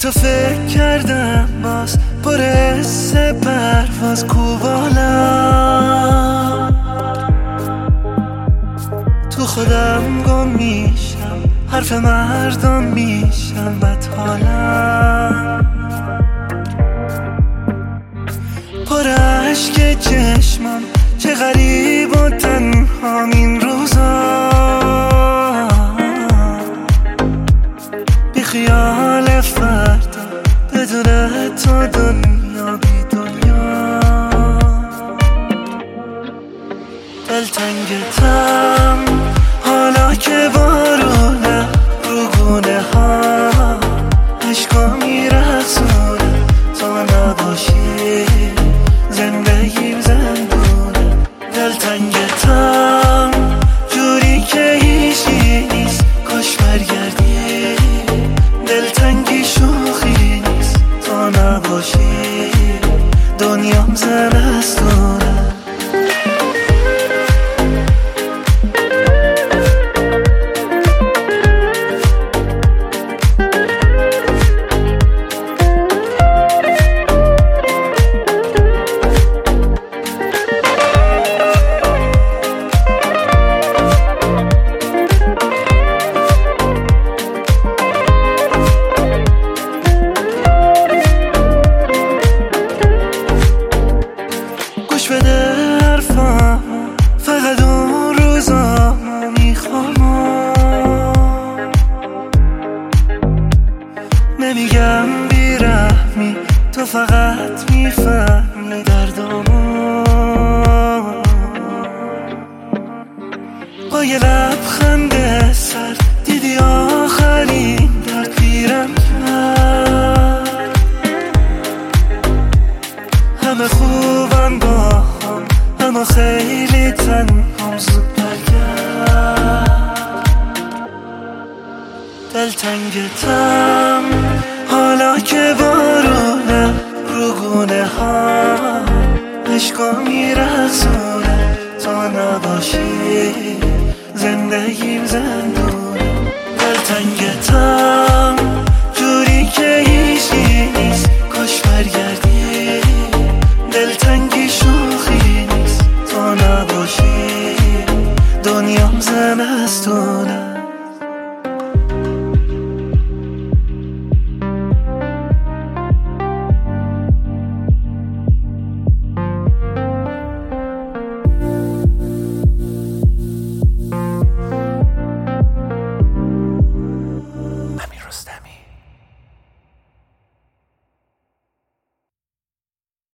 تو فکر کردم باز پر حس پرواز کوبالم، تو خودم گم میشم، حرف مردم میشم بدحالم، پر عشق چشمم چه غریب و تنهام این روزا، بی خیال فردا بدون تو دنیا بی دنیا، دلتنگتم حالا که بارونه رو گونه ها عشقا میرسونه، تا نباشی زندگیم زندونه، دلتنگتم جوری که هیچی نیست کاش برگردی، دلتنگی شوخی نیست تا نباشی دنیام زمستونه. گوش بده حرفم، فقط اون روزا میخوام، نمیگم بیرحمی، تو فقط میفهمی دردامو، با یه لبخند سر دیدی آخرین درد پیرم کرد، همه خوبم با هم اما خیلی تنهام زود برگرد، دلتنگتم حالا که بارونه رو گونه ها عشقا میرسونه، تا نباشی زندگیم زندون.